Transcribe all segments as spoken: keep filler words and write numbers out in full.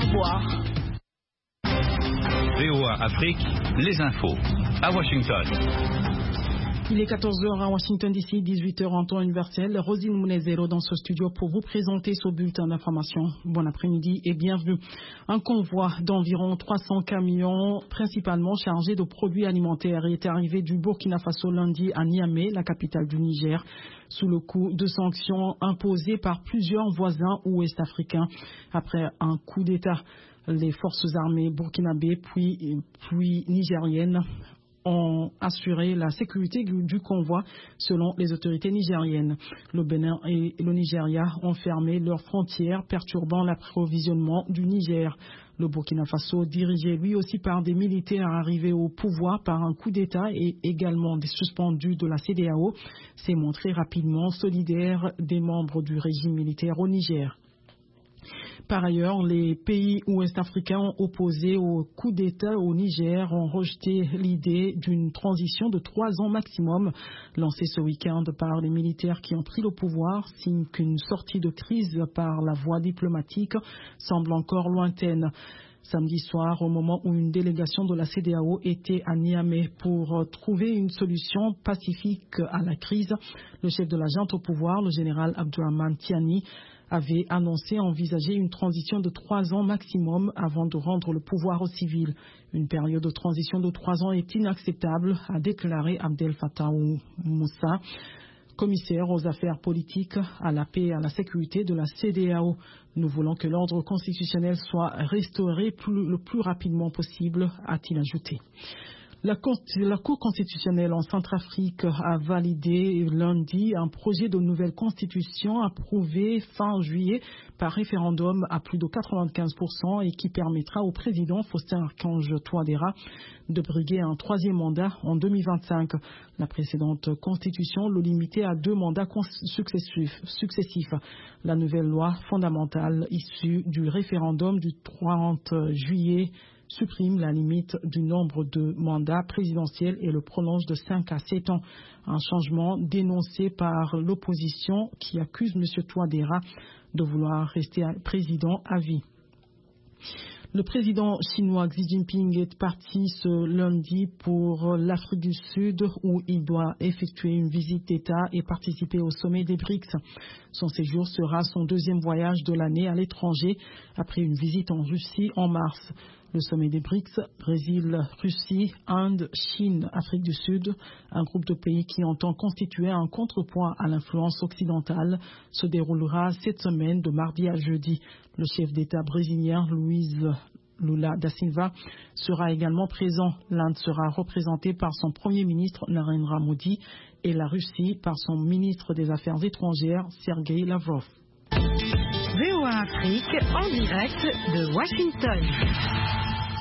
revoir. V O A Afrique, les infos, à Washington. Il est quatorze heures à Washington D C, dix-huit heures en temps universel. Rosine Mounezero dans ce studio pour vous présenter ce bulletin d'information. Bon après-midi et bienvenue. Un convoi d'environ trois cents camions, principalement chargés de produits alimentaires, est arrivé du Burkina Faso lundi à Niamey, la capitale du Niger, sous le coup de sanctions imposées par plusieurs voisins ouest-africains après un coup d'État. Les forces armées burkinabées puis, puis nigériennes ont assuré la sécurité du convoi selon les autorités nigériennes. Le Bénin et le Nigeria ont fermé leurs frontières, perturbant l'approvisionnement du Niger. Le Burkina Faso, dirigé lui aussi par des militaires arrivés au pouvoir par un coup d'État et également des suspendus de la C E D E A O, s'est montré rapidement solidaire des membres du régime militaire au Niger. Par ailleurs, les pays ouest-africains opposés au coup d'État au Niger ont rejeté l'idée d'une transition de trois ans maximum lancée ce week-end par les militaires qui ont pris le pouvoir, signe qu'une sortie de crise par la voie diplomatique semble encore lointaine. Samedi soir, au moment où une délégation de la C E D E A O était à Niamey pour trouver une solution pacifique à la crise, le chef de la junte au pouvoir, le général Abdourahmane Tiani, avait annoncé envisager une transition de trois ans maximum avant de rendre le pouvoir aux civils. Une période de transition de trois ans est inacceptable, a déclaré Abdel Fattah Moussa, commissaire aux affaires politiques, à la paix et à la sécurité de la C E D E A O. Nous voulons que l'ordre constitutionnel soit restauré plus, le plus rapidement possible, a-t-il ajouté. La Cour, la Cour constitutionnelle en Centrafrique a validé lundi un projet de nouvelle constitution approuvé fin juillet par référendum à plus de quatre-vingt-quinze pour cent et qui permettra au président Faustin-Archange Touadéra de briguer un troisième mandat en deux mille vingt-cinq. La précédente constitution le limitait à deux mandats successifs. successifs. La nouvelle loi fondamentale issue du référendum du trente juillet supprime la limite du nombre de mandats présidentiels et le prolonge de cinq à sept ans. Un changement dénoncé par l'opposition qui accuse M. Touadéra de vouloir rester président à vie. Le président chinois Xi Jinping est parti ce lundi pour l'Afrique du Sud où il doit effectuer une visite d'État et participer au sommet des B R I C S. Son séjour sera son deuxième voyage de l'année à l'étranger après une visite en Russie en mars. Le sommet des B R I C S, Brésil, Russie, Inde, Chine, Afrique du Sud, un groupe de pays qui entend constituer un contrepoids à l'influence occidentale, se déroulera cette semaine de mardi à jeudi. Le chef d'État brésilien, Luiz Lula da Silva, sera également présent. L'Inde sera représentée par son Premier ministre Narendra Modi et la Russie par son ministre des Affaires étrangères, Sergei Lavrov. V O A Afrique en direct de Washington.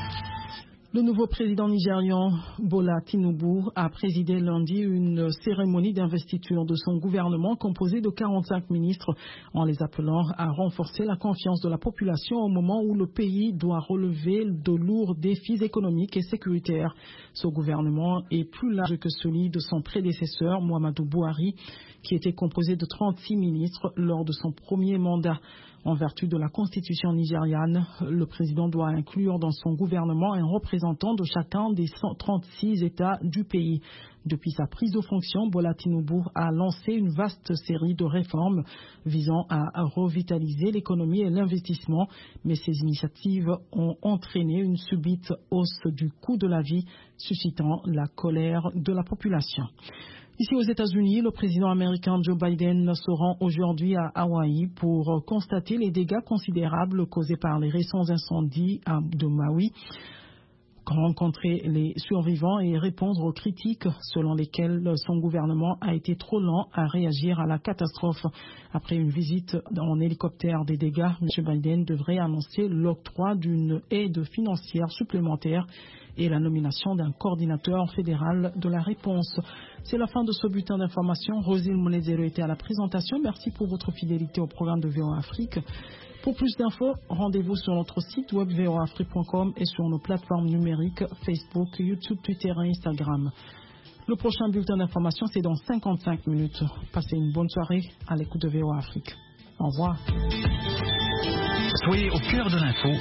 Le nouveau président nigérian Bola Tinubu a présidé lundi une cérémonie d'investiture de son gouvernement composé de quarante-cinq ministres en les appelant à renforcer la confiance de la population au moment où le pays doit relever de lourds défis économiques et sécuritaires. Ce gouvernement est plus large que celui de son prédécesseur Muhammadu Buhari qui était composé de trente-six ministres lors de son premier mandat. En vertu de la constitution nigériane, le président doit inclure dans son gouvernement un représentant de chacun des trente-six États du pays. Depuis sa prise de fonction, Bola Tinubu a lancé une vaste série de réformes visant à revitaliser l'économie et l'investissement, mais ces initiatives ont entraîné une subite hausse du coût de la vie, suscitant la colère de la population. Ici aux États-Unis, le président américain Joe Biden se rend aujourd'hui à Hawaï pour constater les dégâts considérables causés par les récents incendies de Maui, rencontrer les survivants et répondre aux critiques selon lesquelles son gouvernement a été trop lent à réagir à la catastrophe. Après une visite en hélicoptère des dégâts, M. Biden devrait annoncer l'octroi d'une aide financière supplémentaire et la nomination d'un coordinateur fédéral de la réponse. C'est la fin de ce bulletin d'information. Rosine Mounezero était à la présentation. Merci pour votre fidélité au programme de V O A Afrique. Pour plus d'infos, rendez-vous sur notre site web v o a afrique point com et sur nos plateformes numériques Facebook, YouTube, Twitter et Instagram. Le prochain bulletin d'information, c'est dans cinquante-cinq minutes. Passez une bonne soirée à l'écoute de V O A Afrique. Au revoir. Soyez au cœur de l'info